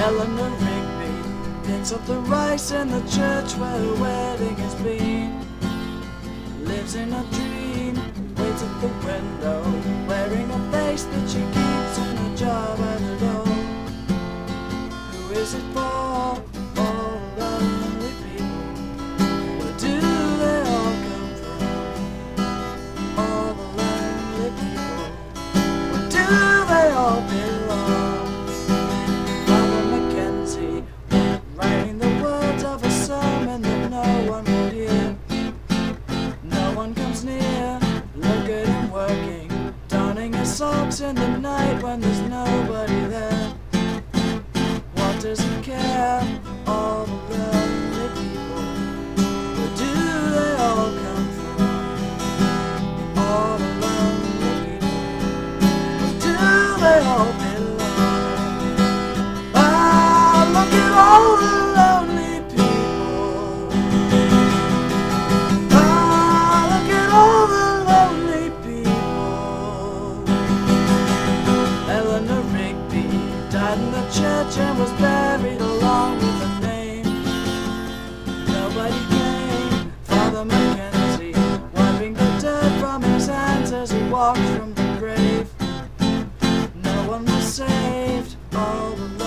Eleanor Rigby picks up the rice in the church where her wedding has been. Lives in a dream, waits at the window, wearing a face that she keeps in a jar by the door. Who is it for? All lonely people. Where do they all come from? All the lonely people. Where do they all belong? Father Mackenzie, writing the words of a sermon that no one would hear. No one comes near, look at him working, donning his socks in the night when there's nobody there. What does he care? All the lonely people. Where do they all come from? All the lonely people. Where do they all belong? Ah, look at all the lonely people. Ah, look at all the lonely people. Eleanor Rigby died in the church and was buried along with her name. Nobody came. Father Mackenzie wiping the dirt from his hands as he walked from the grave. No one was saved. All the